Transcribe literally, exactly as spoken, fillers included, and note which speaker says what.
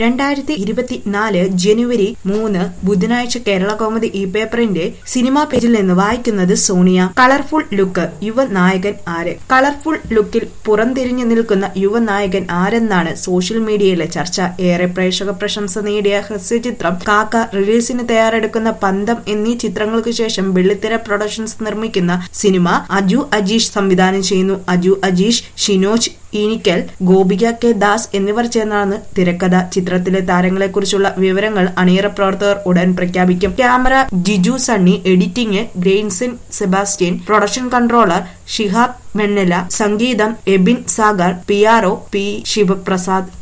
Speaker 1: രണ്ടായിരത്തി ഇരുപത്തിനാല് ജനുവരി മൂന്ന് ബുധനാഴ്ച കേരള കൗമുദി ഇ പേപ്പറിന്റെ സിനിമാ പേജിൽ നിന്ന് വായിക്കുന്നത് സോണിയ. കളർഫുൾ ലുക്ക്, യുവ നായകൻ ആര്? കളർഫുൾ ലുക്കിൽ പുറംതിരിഞ്ഞു നിൽക്കുന്ന യുവ നായകൻ ആരെന്നാണ് സോഷ്യൽ മീഡിയയിലെ ചർച്ച. ഏറെ പ്രേക്ഷക പ്രശംസ നേടിയ ഹ്രസ്വചിത്രം കാക്ക, റിലീസിന് തയ്യാറെടുക്കുന്ന പന്തം എന്നീ ചിത്രങ്ങൾക്ക് ശേഷം വെള്ളിത്തിര പ്രൊഡക്ഷൻസ് നിർമ്മിക്കുന്ന സിനിമ അജു അജീഷ് സംവിധാനം ചെയ്യുന്നു. അജു അജീഷ്, ഷിനോജ് ഈനിക്കൽ, ഗോപിക കെ ദാസ് എന്നിവർ ചേർന്നാണ് തിരക്കഥ. ചിത്രത്തിലെ താരങ്ങളെക്കുറിച്ചുള്ള വിവരങ്ങൾ അണിയറ പ്രവർത്തകർ ഉടൻ പ്രഖ്യാപിക്കും. Camera Jiju Sunny, editing Grainson Sebastian, production controller Shihab Vennala, സംഗീതം Ebin Sagar, P R O P Sivaprasad.